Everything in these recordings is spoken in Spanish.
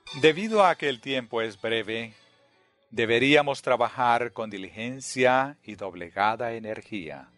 Debido a que el tiempo es breve, deberíamos trabajar con diligencia y doblegada energía.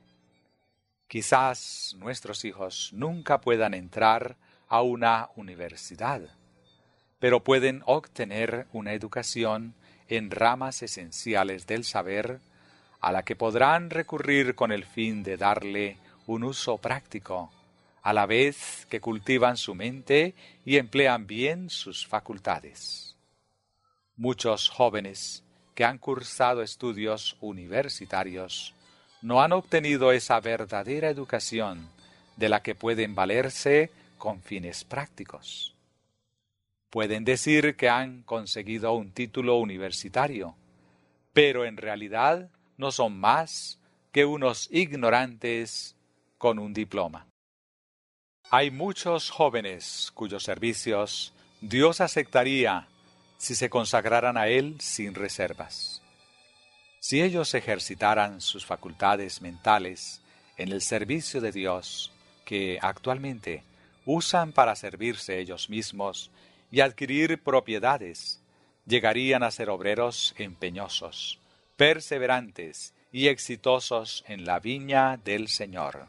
Quizás nuestros hijos nunca puedan entrar a una universidad, pero pueden obtener una educación en ramas esenciales del saber a la que podrán recurrir con el fin de darle un uso práctico, a la vez que cultivan su mente y emplean bien sus facultades. Muchos jóvenes que han cursado estudios universitarios no han obtenido esa verdadera educación de la que pueden valerse con fines prácticos. Pueden decir que han conseguido un título universitario, pero en realidad no son más que unos ignorantes con un diploma. Hay muchos jóvenes cuyos servicios Dios aceptaría si se consagraran a Él sin reservas. Si ellos ejercitaran sus facultades mentales en el servicio de Dios, que actualmente usan para servirse ellos mismos y adquirir propiedades, llegarían a ser obreros empeñosos, perseverantes y exitosos en la viña del Señor.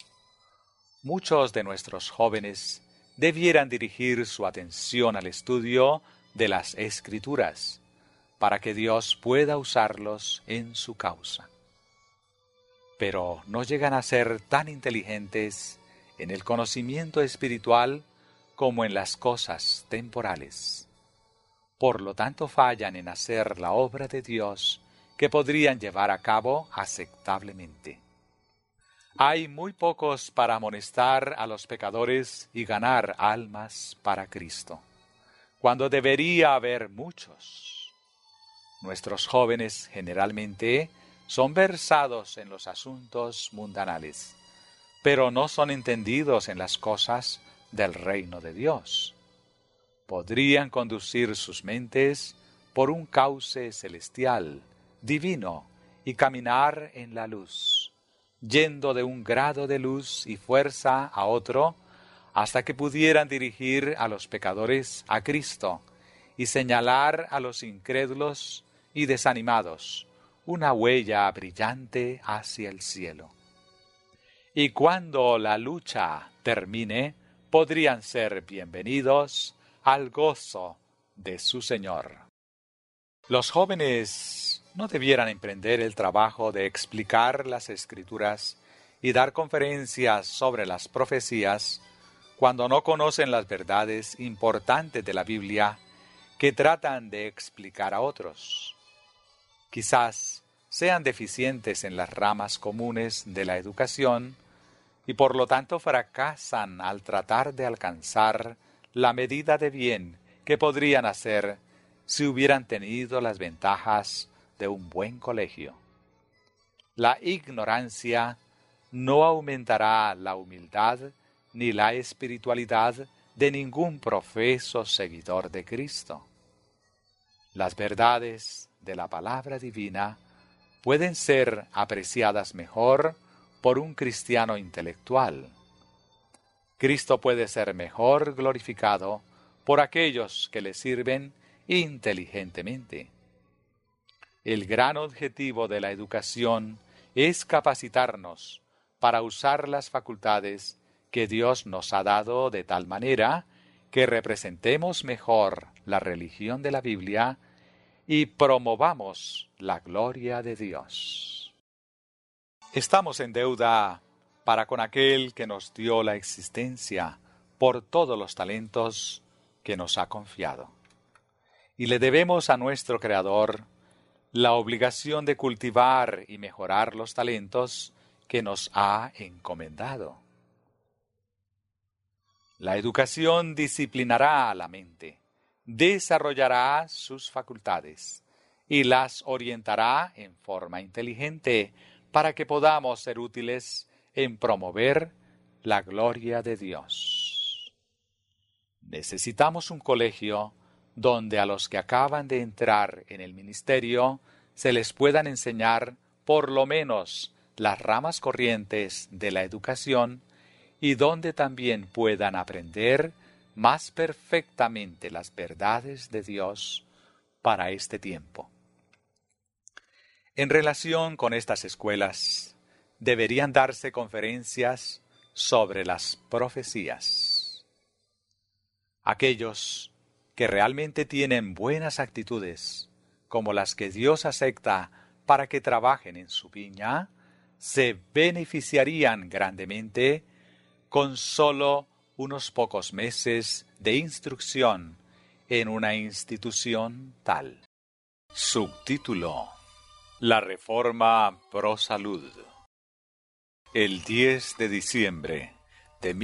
Muchos de nuestros jóvenes debieran dirigir su atención al estudio de las Escrituras, para que Dios pueda usarlos en su causa. Pero no llegan a ser tan inteligentes en el conocimiento espiritual como en las cosas temporales. Por lo tanto, fallan en hacer la obra de Dios que podrían llevar a cabo aceptablemente. Hay muy pocos para amonestar a los pecadores y ganar almas para Cristo, cuando debería haber muchos. Nuestros jóvenes generalmente son versados en los asuntos mundanales, pero no son entendidos en las cosas del reino de Dios. Podrían conducir sus mentes por un cauce celestial, divino, y caminar en la luz, yendo de un grado de luz y fuerza a otro, hasta que pudieran dirigir a los pecadores a Cristo y señalar a los incrédulos y desanimados una huella brillante hacia el cielo. Y cuando la lucha termine, podrían ser bienvenidos al gozo de su Señor. Los jóvenes no debieran emprender el trabajo de explicar las Escrituras y dar conferencias sobre las profecías cuando no conocen las verdades importantes de la Biblia que tratan de explicar a otros. Quizás sean deficientes en las ramas comunes de la educación y por lo tanto fracasan al tratar de alcanzar la medida de bien que podrían hacer si hubieran tenido las ventajas de un buen colegio. La ignorancia no aumentará la humildad ni la espiritualidad de ningún profeso seguidor de Cristo. Las verdades de la palabra divina pueden ser apreciadas mejor por un cristiano intelectual. Cristo puede ser mejor glorificado por aquellos que le sirven inteligentemente. El gran objetivo de la educación es capacitarnos para usar las facultades que Dios nos ha dado de tal manera que representemos mejor la religión de la Biblia y promovamos la gloria de Dios. Estamos en deuda para con aquel que nos dio la existencia por todos los talentos que nos ha confiado. Y le debemos a nuestro Creador la obligación de cultivar y mejorar los talentos que nos ha encomendado. La educación disciplinará a la mente, desarrollará sus facultades y las orientará en forma inteligente para que podamos ser útiles en promover la gloria de Dios. Necesitamos un colegio donde a los que acaban de entrar en el ministerio se les puedan enseñar por lo menos las ramas corrientes de la educación y donde también puedan aprender más perfectamente las verdades de Dios para este tiempo. En relación con estas escuelas, deberían darse conferencias sobre las profecías. Aquellos que realmente tienen buenas actitudes, como las que Dios acepta para que trabajen en su viña, se beneficiarían grandemente con solo unos pocos meses de instrucción en una institución tal. Subtítulo: La Reforma Pro Salud. El 10 de diciembre de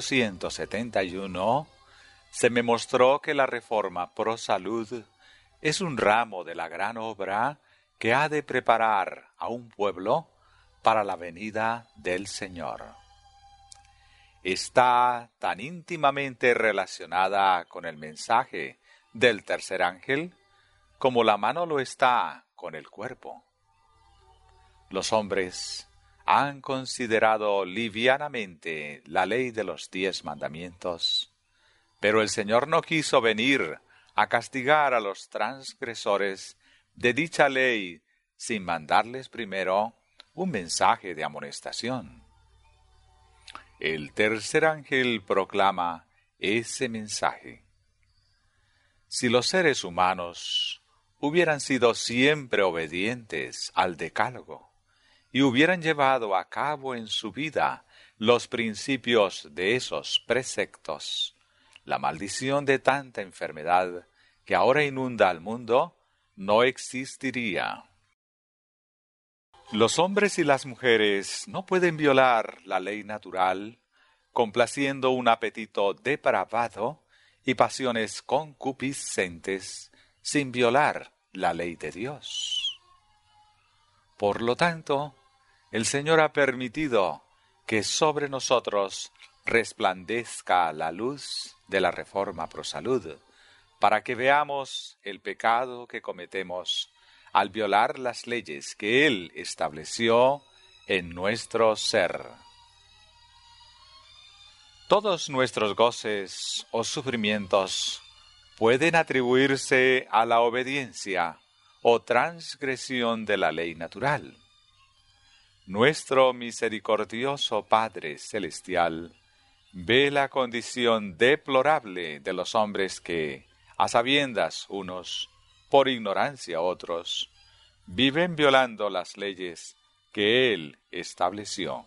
1871 se me mostró que la Reforma Pro Salud es un ramo de la gran obra que ha de preparar a un pueblo para la venida del Señor. Está tan íntimamente relacionada con el mensaje del tercer ángel como la mano lo está con el cuerpo. Los hombres han considerado livianamente la ley de los 10 mandamientos, pero el Señor no quiso venir a castigar a los transgresores de dicha ley sin mandarles primero un mensaje de amonestación. El tercer ángel proclama ese mensaje. Si los seres humanos hubieran sido siempre obedientes al decálogo y hubieran llevado a cabo en su vida los principios de esos preceptos, la maldición de tanta enfermedad que ahora inunda al mundo no existiría. Los hombres y las mujeres no pueden violar la ley natural, complaciendo un apetito depravado y pasiones concupiscentes sin violar la ley de Dios. Por lo tanto, el Señor ha permitido que sobre nosotros resplandezca la luz de la Reforma Pro Salud, para que veamos el pecado que cometemos al violar las leyes que Él estableció en nuestro ser. Todos nuestros goces o sufrimientos pueden atribuirse a la obediencia o transgresión de la ley natural. Nuestro misericordioso Padre Celestial ve la condición deplorable de los hombres que, a sabiendas unos, por ignorancia otros, viven violando las leyes que Él estableció.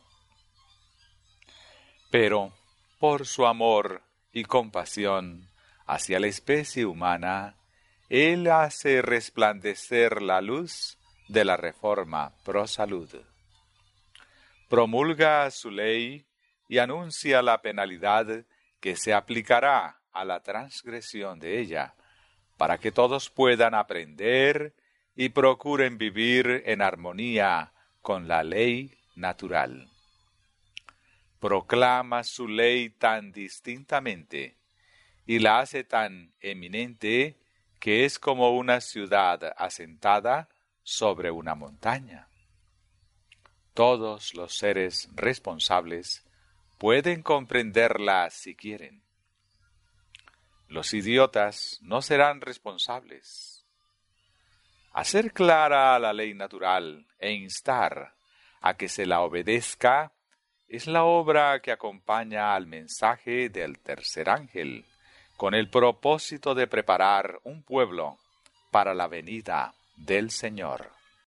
Pero, por su amor y compasión hacia la especie humana, Él hace resplandecer la luz de la Reforma Pro Salud. Promulga su ley y anuncia la penalidad que se aplicará a la transgresión de ella, para que todos puedan aprender y procuren vivir en armonía con la ley natural. Proclama su ley tan distintamente y la hace tan eminente que es como una ciudad asentada sobre una montaña. Todos los seres responsables pueden comprenderla si quieren. Los idiotas no serán responsables. Hacer clara la ley natural e instar a que se la obedezca es la obra que acompaña al mensaje del tercer ángel, con el propósito de preparar un pueblo para la venida del Señor.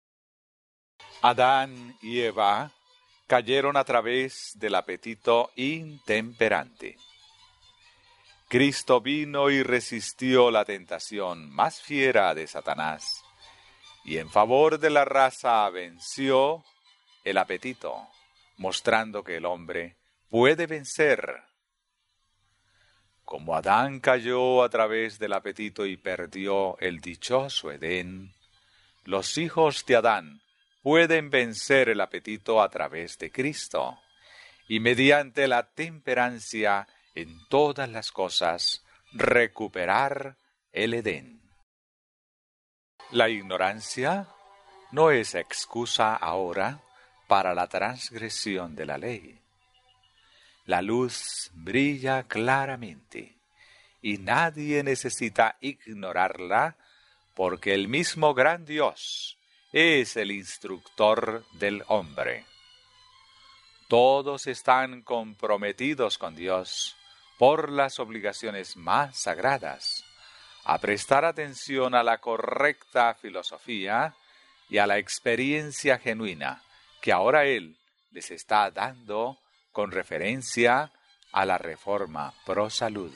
Adán y Eva cayeron a través del apetito intemperante. Cristo vino y resistió la tentación más fiera de Satanás, y en favor de la raza venció el apetito, mostrando que el hombre puede vencer. Como Adán cayó a través del apetito y perdió el dichoso Edén, los hijos de Adán pueden vencer el apetito a través de Cristo, y mediante la temperancia en todas las cosas, recuperar el Edén. La ignorancia no es excusa ahora para la transgresión de la ley. La luz brilla claramente y nadie necesita ignorarla, porque el mismo gran Dios es el instructor del hombre. Todos están comprometidos con Dios por las obligaciones más sagradas, a prestar atención a la correcta filosofía y a la experiencia genuina que ahora Él les está dando con referencia a la reforma pro salud.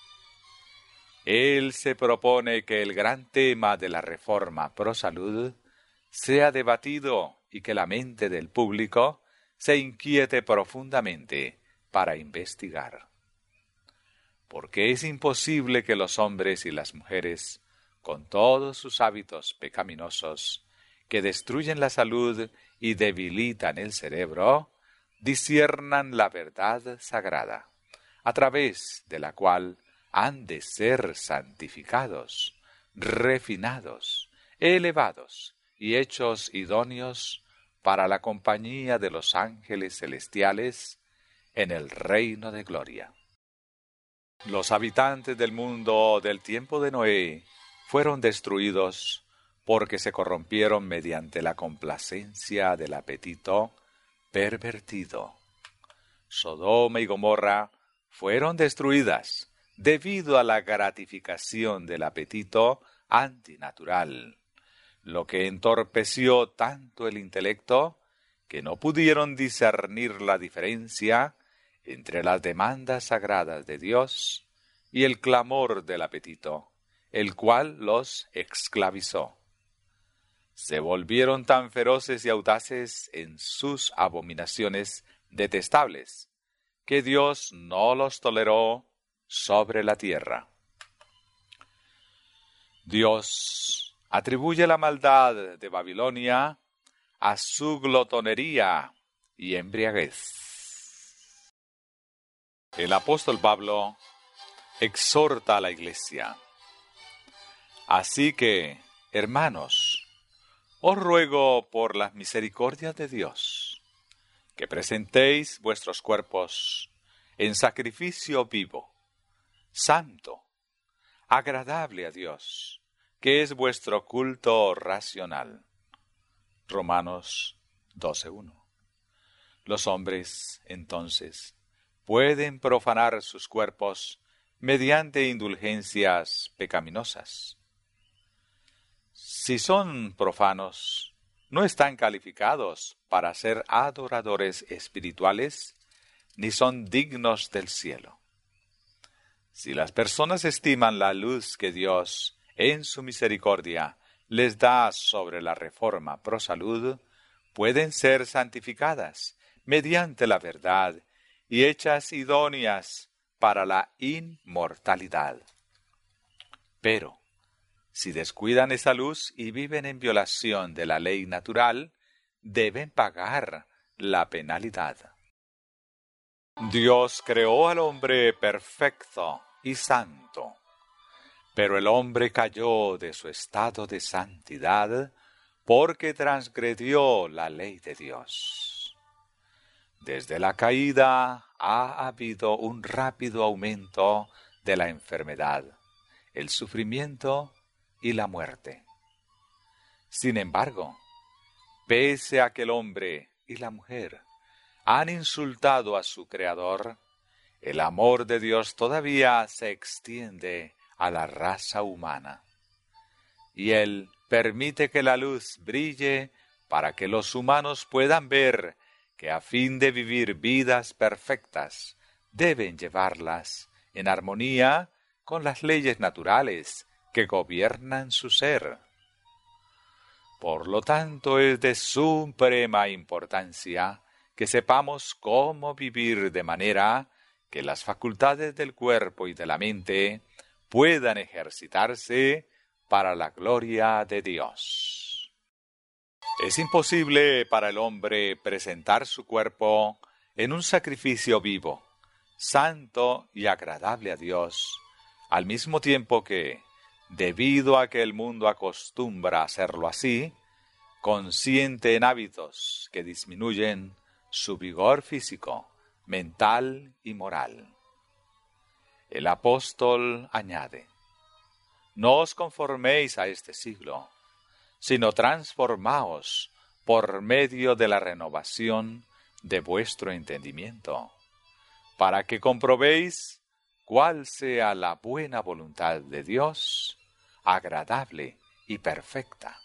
Él se propone que el gran tema de la reforma pro salud sea debatido y que la mente del público se inquiete profundamente para investigar. Porque es imposible que los hombres y las mujeres, con todos sus hábitos pecaminosos, que destruyen la salud y debilitan el cerebro, disciernan la verdad sagrada, a través de la cual han de ser santificados, refinados, elevados y hechos idóneos para la compañía de los ángeles celestiales en el reino de gloria. Los habitantes del mundo del tiempo de Noé fueron destruidos porque se corrompieron mediante la complacencia del apetito pervertido. Sodoma y Gomorra fueron destruidas debido a la gratificación del apetito antinatural, lo que entorpeció tanto el intelecto que no pudieron discernir la diferencia entre las demandas sagradas de Dios y el clamor del apetito, el cual los esclavizó. Se volvieron tan feroces y audaces en sus abominaciones detestables, que Dios no los toleró sobre la tierra. Dios atribuye la maldad de Babilonia a su glotonería y embriaguez. El apóstol Pablo exhorta a la iglesia. Así que, hermanos, os ruego por las misericordias de Dios, que presentéis vuestros cuerpos en sacrificio vivo, santo, agradable a Dios, que es vuestro culto racional. Romanos 12:1. Los hombres, entonces, pueden profanar sus cuerpos mediante indulgencias pecaminosas. Si son profanos, no están calificados para ser adoradores espirituales, ni son dignos del cielo. Si las personas estiman la luz que Dios, en su misericordia, les da sobre la reforma pro salud, pueden ser santificadas mediante la verdad y hechas idóneas para la inmortalidad. Pero, si descuidan esa luz y viven en violación de la ley natural, deben pagar la penalidad. Dios creó al hombre perfecto y santo, pero el hombre cayó de su estado de santidad porque transgredió la ley de Dios. Desde la caída ha habido un rápido aumento de la enfermedad, el sufrimiento y la muerte. Sin embargo, pese a que el hombre y la mujer han insultado a su Creador, el amor de Dios todavía se extiende a la raza humana. Y Él permite que la luz brille para que los humanos puedan ver que a fin de vivir vidas perfectas, deben llevarlas en armonía con las leyes naturales que gobiernan su ser. Por lo tanto, es de suprema importancia que sepamos cómo vivir de manera que las facultades del cuerpo y de la mente puedan ejercitarse para la gloria de Dios. Es imposible para el hombre presentar su cuerpo en un sacrificio vivo, santo y agradable a Dios, al mismo tiempo que, debido a que el mundo acostumbra a hacerlo así, consciente en hábitos que disminuyen su vigor físico, mental y moral. El apóstol añade: no os conforméis a este siglo, sino transformaos por medio de la renovación de vuestro entendimiento, para que comprobéis cuál sea la buena voluntad de Dios, agradable y perfecta.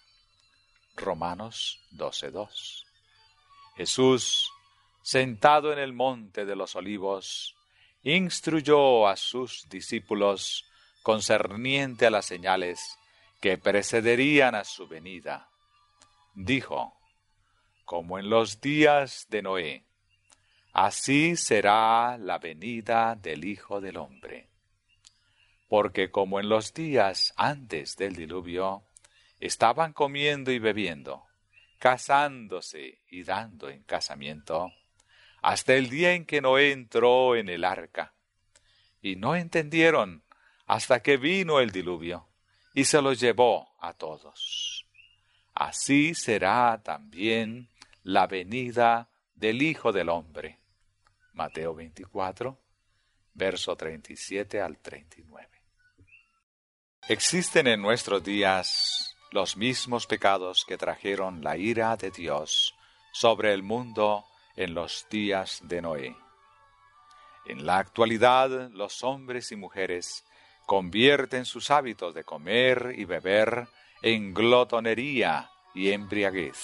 Romanos 12:2. Jesús, sentado en el monte de los Olivos, instruyó a sus discípulos concerniente a las señales que precederían a su venida. Dijo: como en los días de Noé, así será la venida del Hijo del Hombre. Porque como en los días antes del diluvio, estaban comiendo y bebiendo, casándose y dando en casamiento, hasta el día en que Noé entró en el arca, y no entendieron hasta que vino el diluvio, y se los llevó a todos. Así será también la venida del Hijo del Hombre. Mateo 24, verso 37 al 39. Existen en nuestros días los mismos pecados que trajeron la ira de Dios sobre el mundo en los días de Noé. En la actualidad, los hombres y mujeres convierten sus hábitos de comer y beber en glotonería y embriaguez.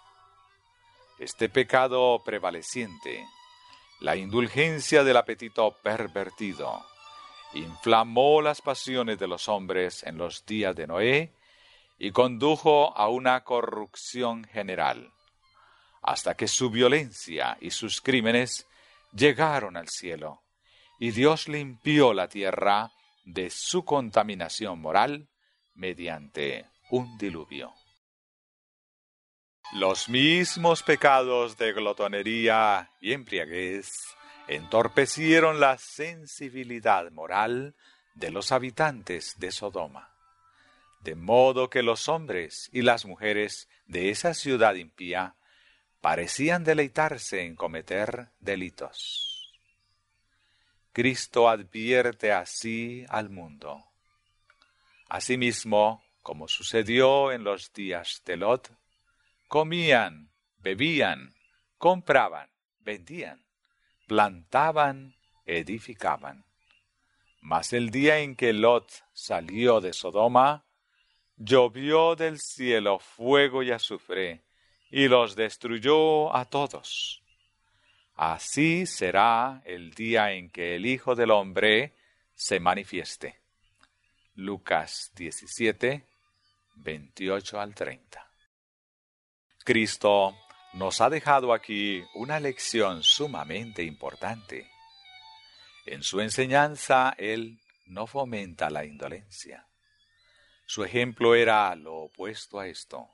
Este pecado prevaleciente, la indulgencia del apetito pervertido, inflamó las pasiones de los hombres en los días de Noé y condujo a una corrupción general, hasta que su violencia y sus crímenes llegaron al cielo, y Dios limpió la tierra de su contaminación moral mediante un diluvio. Los mismos pecados de glotonería y embriaguez entorpecieron la sensibilidad moral de los habitantes de Sodoma, de modo que los hombres y las mujeres de esa ciudad impía parecían deleitarse en cometer delitos. Cristo advierte así al mundo. Asimismo, como sucedió en los días de Lot, comían, bebían, compraban, vendían, plantaban, edificaban. Mas el día en que Lot salió de Sodoma, llovió del cielo fuego y azufre, y los destruyó a todos. Así será el día en que el Hijo del Hombre se manifieste. Lucas 17, 28 al 30. Cristo nos ha dejado aquí una lección sumamente importante. En su enseñanza, Él no fomenta la indolencia. Su ejemplo era lo opuesto a esto.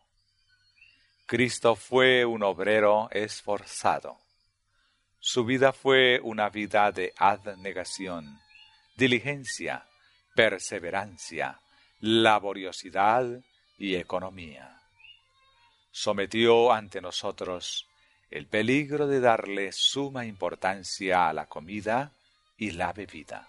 Cristo fue un obrero esforzado. Su vida fue una vida de abnegación, diligencia, perseverancia, laboriosidad y economía. Sometió ante nosotros el peligro de darle suma importancia a la comida y la bebida.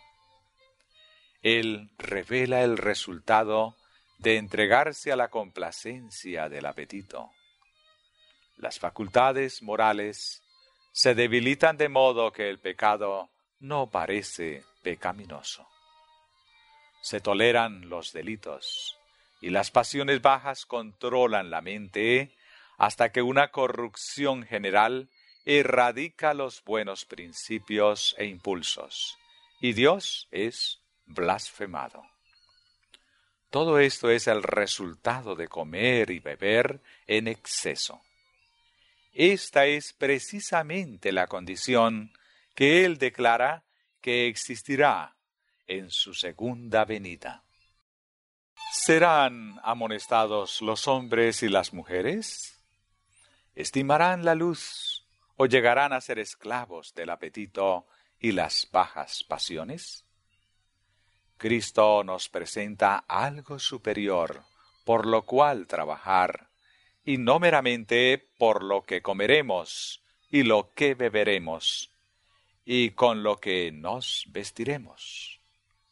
Él revela el resultado de entregarse a la complacencia del apetito. Las facultades morales se debilitan de modo que el pecado no parece pecaminoso. Se toleran los delitos y las pasiones bajas controlan la mente hasta que una corrupción general erradica los buenos principios e impulsos, y Dios es blasfemado. Todo esto es el resultado de comer y beber en exceso. Esta es precisamente la condición que Él declara que existirá en su segunda venida. ¿Serán amonestados los hombres y las mujeres? ¿Estimarán la luz o llegarán a ser esclavos del apetito y las bajas pasiones? Cristo nos presenta algo superior por lo cual trabajar, y no meramente por lo que comeremos y lo que beberemos, y con lo que nos vestiremos.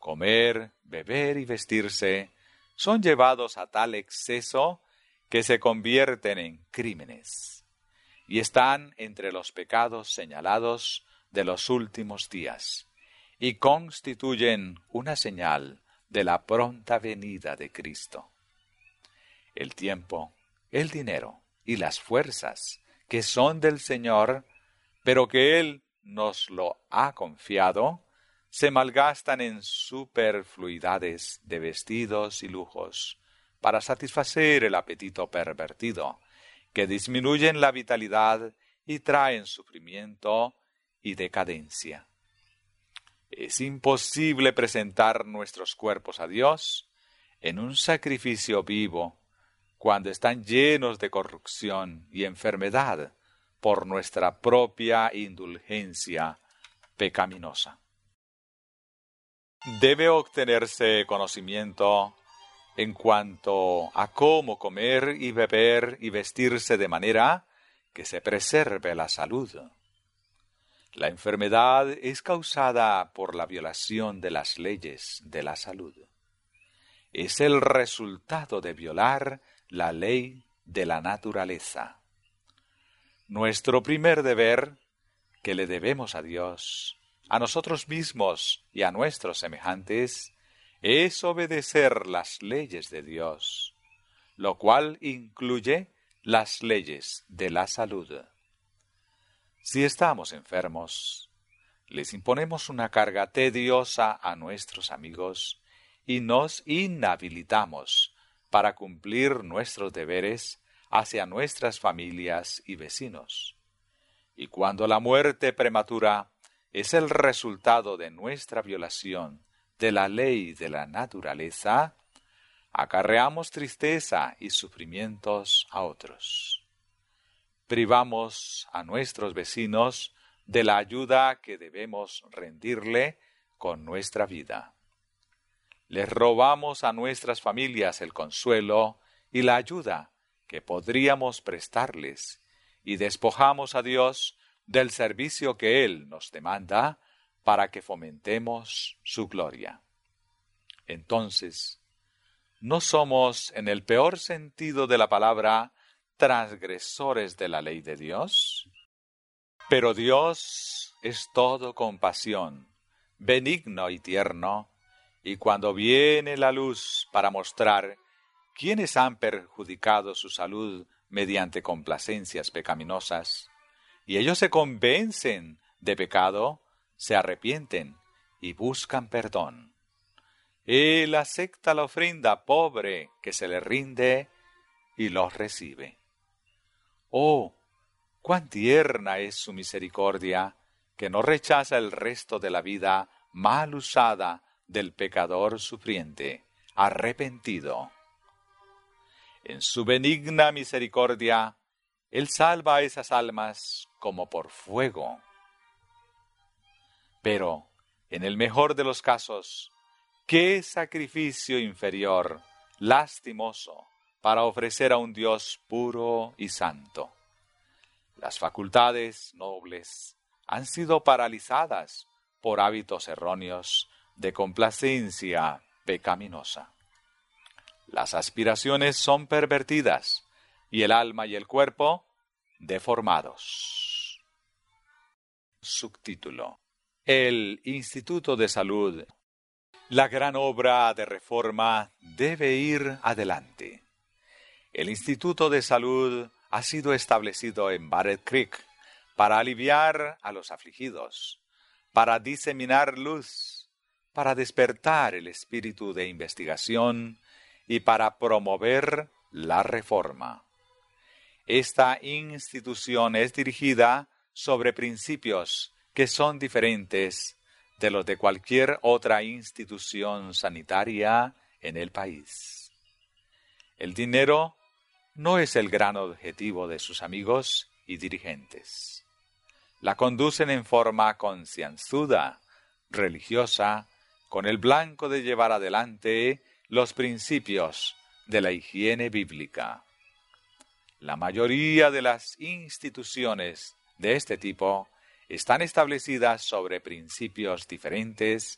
comer, beber y vestirse son llevados a tal exceso que se convierten en crímenes y están entre los pecados señalados de los últimos días y constituyen una señal de la pronta venida de Cristo. El tiempo, el dinero y las fuerzas que son del Señor, pero que Él nos lo ha confiado, se malgastan en superfluidades de vestidos y lujos para satisfacer el apetito pervertido, que disminuyen la vitalidad y traen sufrimiento y decadencia. Es imposible presentar nuestros cuerpos a Dios en un sacrificio vivo cuando están llenos de corrupción y enfermedad por nuestra propia indulgencia pecaminosa. Debe obtenerse conocimiento en cuanto a cómo comer y beber y vestirse de manera que se preserve la salud. La enfermedad es causada por la violación de las leyes de la salud. Es el resultado de violar la ley de la naturaleza. Nuestro primer deber, que le debemos a Dios, a nosotros mismos y a nuestros semejantes, es obedecer las leyes de Dios, lo cual incluye las leyes de la salud. Si estamos enfermos, les imponemos una carga tediosa a nuestros amigos y nos inhabilitamos para cumplir nuestros deberes hacia nuestras familias y vecinos. Y cuando la muerte prematura es el resultado de nuestra violación de la ley de la naturaleza, acarreamos tristeza y sufrimientos a otros. Privamos a nuestros vecinos de la ayuda que debemos rendirle con nuestra vida. Les robamos a nuestras familias el consuelo y la ayuda que podríamos prestarles y despojamos a Dios del servicio que Él nos demanda para que fomentemos su gloria. Entonces, ¿no somos, en el peor sentido de la palabra, transgresores de la ley de Dios? Pero Dios es todo compasión, benigno y tierno, y cuando viene la luz para mostrar quiénes han perjudicado su salud mediante complacencias pecaminosas, y ellos se convencen de pecado, se arrepienten y buscan perdón. Él acepta la ofrenda pobre que se le rinde y los recibe. ¡Oh, cuán tierna es su misericordia, que no rechaza el resto de la vida mal usada del pecador sufriente, arrepentido! En su benigna misericordia, Él salva a esas almas como por fuego. Pero, en el mejor de los casos, ¿qué sacrificio inferior, lastimoso, para ofrecer a un Dios puro y santo? Las facultades nobles han sido paralizadas por hábitos erróneos de complacencia pecaminosa. Las aspiraciones son pervertidas y el alma y el cuerpo deformados. Subtítulo: El Instituto de Salud. La gran obra de reforma debe ir adelante. El Instituto de Salud ha sido establecido en Battle Creek para aliviar a los afligidos, para diseminar luz, para despertar el espíritu de investigación y para promover la reforma. Esta institución es dirigida sobre principios que son diferentes de los de cualquier otra institución sanitaria en el país. El dinero no es el gran objetivo de sus amigos y dirigentes. La conducen en forma concienzuda, religiosa, con el blanco de llevar adelante los principios de la higiene bíblica. La mayoría de las instituciones de este tipo están establecidas sobre principios diferentes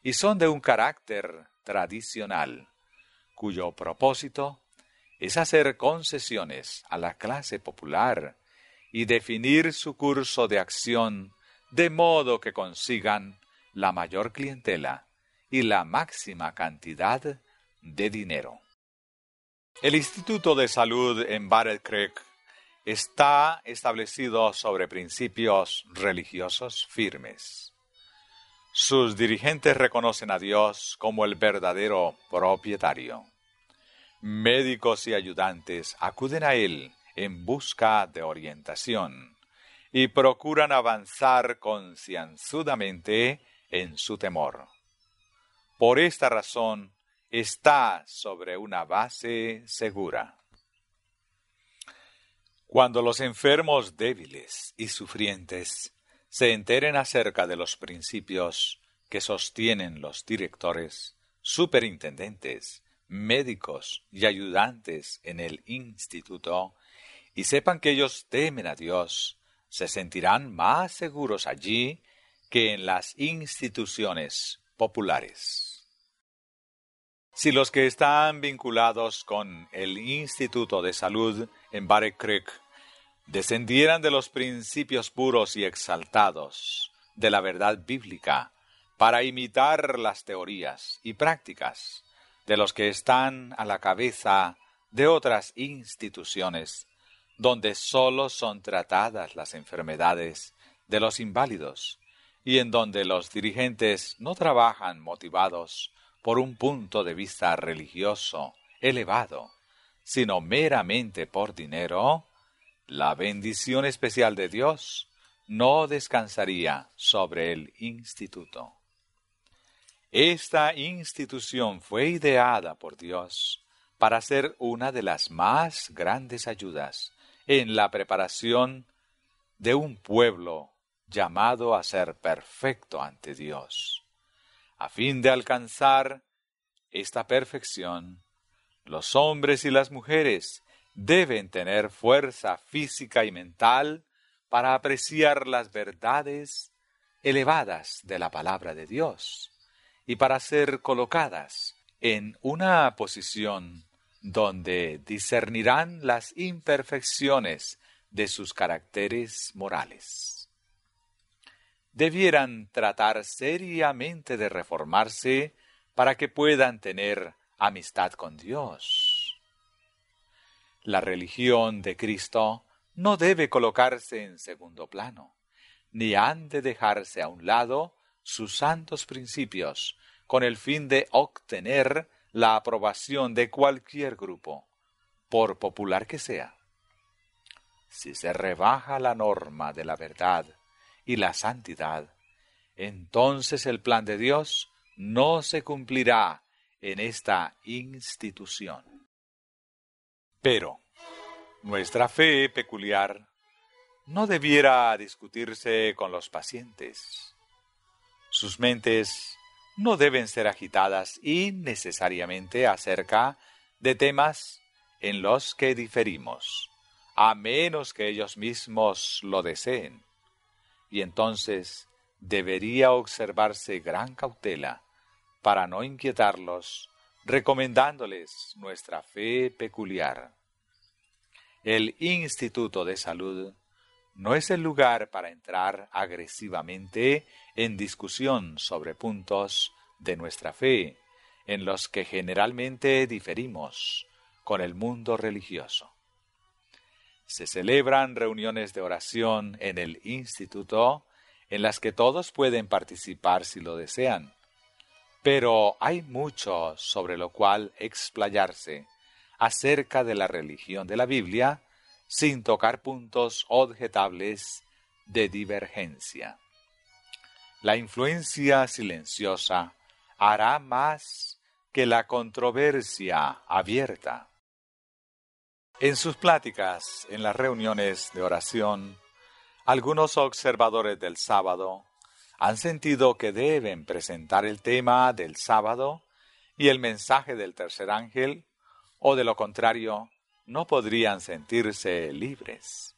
y son de un carácter tradicional, cuyo propósito es hacer concesiones a la clase popular y definir su curso de acción de modo que consigan la mayor clientela y la máxima cantidad de dinero. El Instituto de Salud en Battle Creek está establecido sobre principios religiosos firmes. Sus dirigentes reconocen a Dios como el verdadero propietario. Médicos y ayudantes acuden a Él en busca de orientación y procuran avanzar concienzudamente en su temor. Por esta razón, está sobre una base segura. Cuando los enfermos débiles y sufrientes se enteren acerca de los principios que sostienen los directores, superintendentes, médicos y ayudantes en el instituto, y sepan que ellos temen a Dios, se sentirán más seguros allí que en las instituciones populares. Si los que están vinculados con el Instituto de Salud en Battle Creek descendieran de los principios puros y exaltados de la verdad bíblica para imitar las teorías y prácticas de los que están a la cabeza de otras instituciones, donde solo son tratadas las enfermedades de los inválidos y en donde los dirigentes no trabajan motivados por un punto de vista religioso elevado, sino meramente por dinero, la bendición especial de Dios no descansaría sobre el instituto. Esta institución fue ideada por Dios para ser una de las más grandes ayudas en la preparación de un pueblo llamado a ser perfecto ante Dios. A fin de alcanzar esta perfección, los hombres y las mujeres deben tener fuerza física y mental para apreciar las verdades elevadas de la palabra de Dios y para ser colocadas en una posición donde discernirán las imperfecciones de sus caracteres morales. Debieran tratar seriamente de reformarse para que puedan tener amistad con Dios. La religión de Cristo no debe colocarse en segundo plano, ni han de dejarse a un lado sus santos principios con el fin de obtener la aprobación de cualquier grupo, por popular que sea. Si se rebaja la norma de la verdad y la santidad, entonces el plan de Dios no se cumplirá en esta institución. Pero nuestra fe peculiar no debiera discutirse con los pacientes. Sus mentes no deben ser agitadas innecesariamente acerca de temas en los que diferimos, a menos que ellos mismos lo deseen. Y entonces debería observarse gran cautela para no inquietarlos, recomendándoles nuestra fe peculiar. El Instituto de Salud no es el lugar para entrar agresivamente en discusión sobre puntos de nuestra fe, en los que generalmente diferimos con el mundo religioso. Se celebran reuniones de oración en el instituto, en las que todos pueden participar si lo desean, pero hay mucho sobre lo cual explayarse acerca de la religión de la Biblia, sin tocar puntos objetables de divergencia. La influencia silenciosa hará más que la controversia abierta. En sus pláticas, en las reuniones de oración, algunos observadores del sábado han sentido que deben presentar el tema del sábado y el mensaje del tercer ángel, o de lo contrario, no podrían sentirse libres.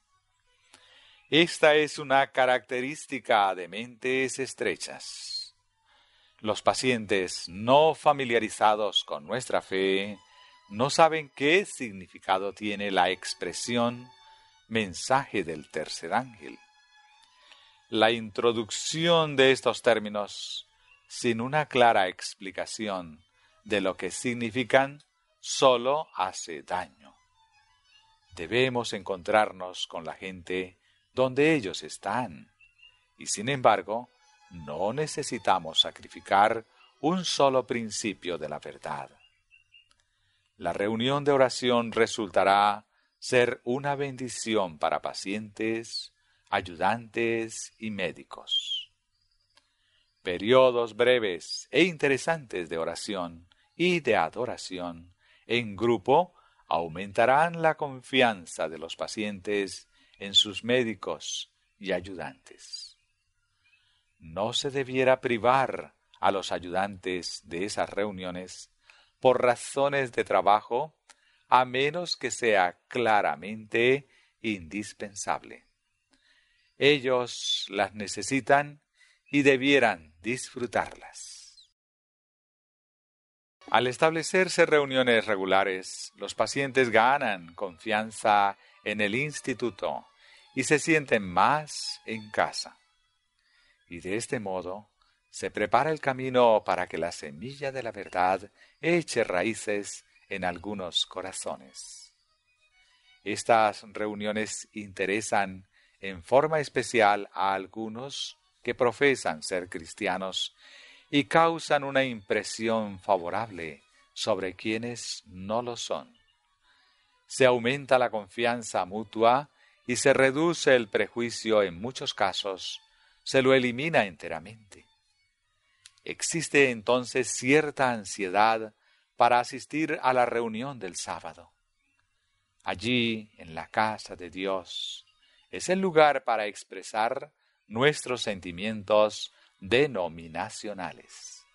Esta es una característica de mentes estrechas. Los pacientes no familiarizados con nuestra fe no saben qué significado tiene la expresión mensaje del tercer ángel. La introducción de estos términos sin una clara explicación de lo que significan solo hace daño. Debemos encontrarnos con la gente donde ellos están y sin embargo no necesitamos sacrificar un solo principio de la verdad. La reunión de oración resultará ser una bendición para pacientes, ayudantes y médicos. Periodos breves e interesantes de oración y de adoración en grupo aumentarán la confianza de los pacientes en sus médicos y ayudantes. No se debiera privar a los ayudantes de esas reuniones por razones de trabajo, a menos que sea claramente indispensable. Ellos las necesitan y debieran disfrutarlas. Al establecerse reuniones regulares, los pacientes ganan confianza en el instituto y se sienten más en casa. Y de este modo se prepara el camino para que la semilla de la verdad eche raíces en algunos corazones. Estas reuniones interesan en forma especial a algunos que profesan ser cristianos y causan una impresión favorable sobre quienes no lo son. Se aumenta la confianza mutua y se reduce el prejuicio en muchos casos, se lo elimina enteramente. Existe entonces cierta ansiedad para asistir a la reunión del sábado. Allí, en la casa de Dios, es el lugar para expresar nuestros sentimientos denominacionales.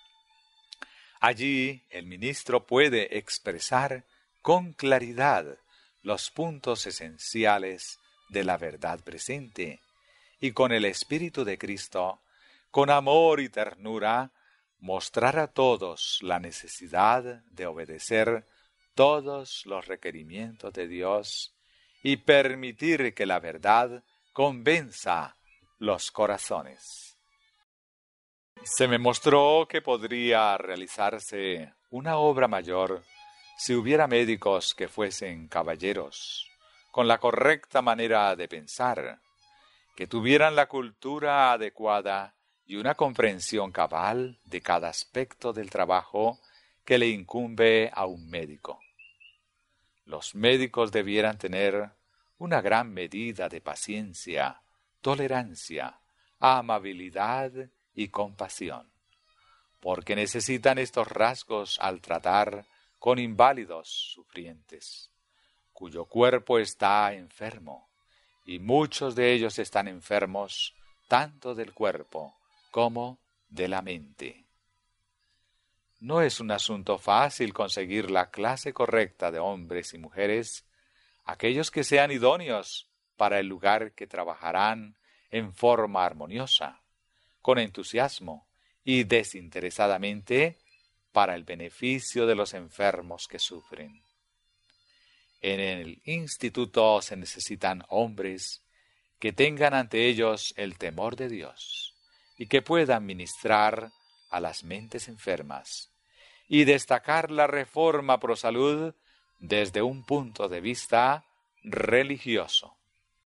Allí el ministro puede expresar con claridad los puntos esenciales de la verdad presente y con el Espíritu de Cristo, con amor y ternura, mostrar a todos la necesidad de obedecer todos los requerimientos de Dios y permitir que la verdad convenza los corazones. Se me mostró que podría realizarse una obra mayor si hubiera médicos que fuesen caballeros, con la correcta manera de pensar, que tuvieran la cultura adecuada y una comprensión cabal de cada aspecto del trabajo que le incumbe a un médico. Los médicos debieran tener una gran medida de paciencia, tolerancia, amabilidad y compasión, porque necesitan estos rasgos al tratar con inválidos sufrientes, cuyo cuerpo está enfermo, y muchos de ellos están enfermos tanto del cuerpo como de la mente. No es un asunto fácil conseguir la clase correcta de hombres y mujeres, aquellos que sean idóneos para el lugar que trabajarán en forma armoniosa, con entusiasmo y desinteresadamente para el beneficio de los enfermos que sufren. En el instituto se necesitan hombres que tengan ante ellos el temor de Dios y que puedan ministrar a las mentes enfermas y destacar la reforma pro salud desde un punto de vista religioso.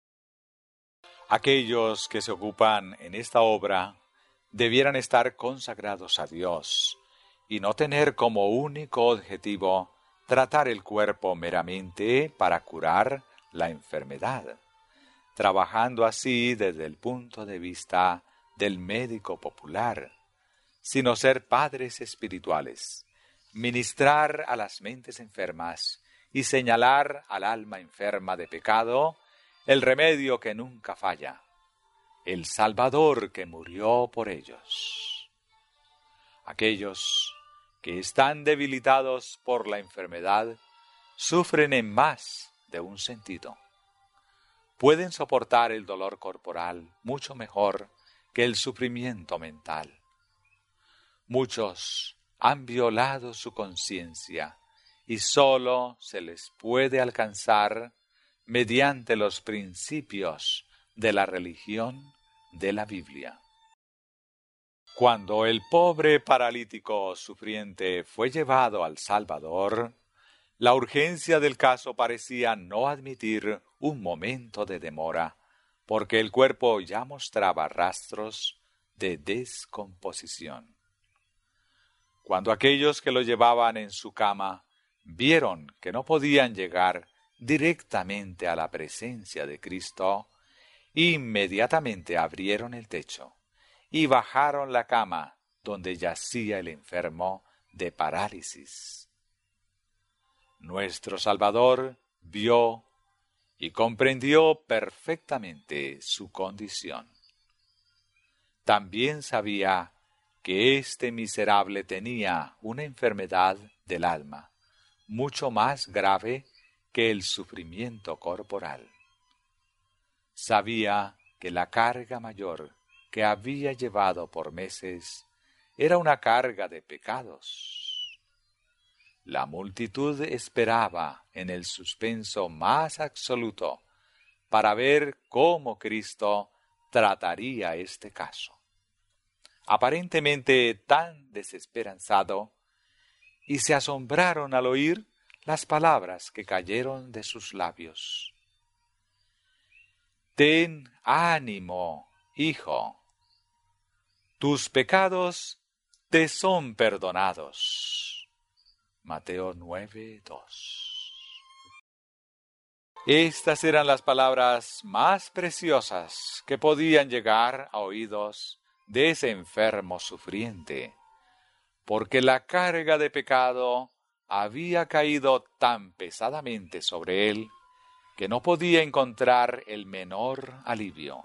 Aquellos que se ocupan en esta obra debieran estar consagrados a Dios y no tener como único objetivo tratar el cuerpo meramente para curar la enfermedad, trabajando así desde el punto de vista del médico popular, sino ser padres espirituales, ministrar a las mentes enfermas y señalar al alma enferma de pecado el remedio que nunca falla, el Salvador que murió por ellos. Aquellos que están debilitados por la enfermedad sufren en más de un sentido. Pueden soportar el dolor corporal mucho mejor que el sufrimiento mental. Muchos han violado su conciencia y sólo se les puede alcanzar mediante los principios de la religión de la Biblia. Cuando el pobre paralítico sufriente fue llevado al Salvador, la urgencia del caso parecía no admitir un momento de demora, porque el cuerpo ya mostraba rastros de descomposición. Cuando aquellos que lo llevaban en su cama vieron que no podían llegar directamente a la presencia de Cristo, inmediatamente abrieron el techo y bajaron la cama donde yacía el enfermo de parálisis. Nuestro Salvador vio y comprendió perfectamente su condición. También sabía que este miserable tenía una enfermedad del alma, mucho más grave que el sufrimiento corporal. Sabía que la carga mayor que había llevado por meses era una carga de pecados. La multitud esperaba en el suspenso más absoluto para ver cómo Cristo trataría este caso. Aparentemente tan desesperanzado, y se asombraron al oír las palabras que cayeron de sus labios. Ten ánimo, hijo, tus pecados te son perdonados. Mateo 9:2. Estas eran las palabras más preciosas que podían llegar a oídos de ese enfermo sufriente, porque la carga de pecado había caído tan pesadamente sobre él que no podía encontrar el menor alivio.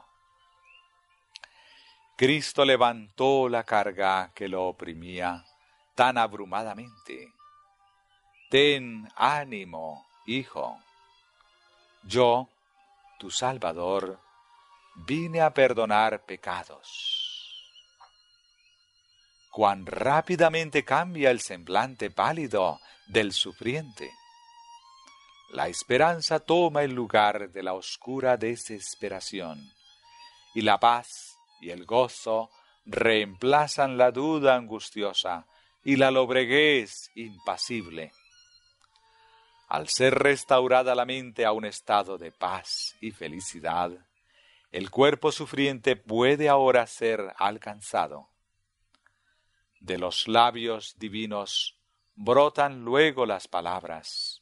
Cristo levantó la carga que lo oprimía tan abrumadamente. Ten ánimo, hijo. Yo, tu Salvador, vine a perdonar pecados. Cuán rápidamente cambia el semblante pálido del sufriente. La esperanza toma el lugar de la oscura desesperación, y la paz y el gozo reemplazan la duda angustiosa y la lobreguez impasible. Al ser restaurada la mente a un estado de paz y felicidad, el cuerpo sufriente puede ahora ser alcanzado. De los labios divinos brotan luego las palabras: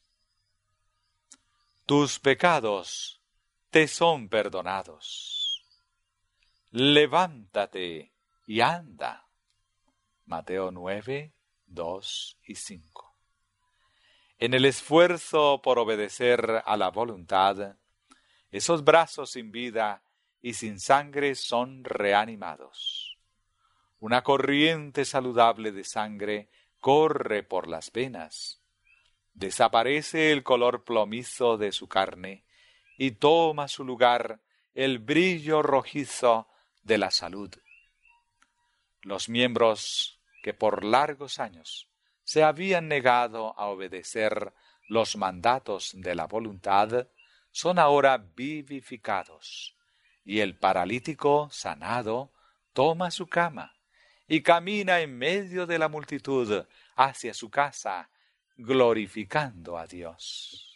tus pecados te son perdonados. Levántate y anda. Mateo 9, 2 y 5. En el esfuerzo por obedecer a la voluntad, esos brazos sin vida y sin sangre son reanimados. Una corriente saludable de sangre corre por las venas. Desaparece el color plomizo de su carne y toma su lugar el brillo rojizo de la salud. Los miembros que por largos años se habían negado a obedecer los mandatos de la voluntad son ahora vivificados, y el paralítico sanado toma su cama y camina en medio de la multitud hacia su casa, glorificando a Dios.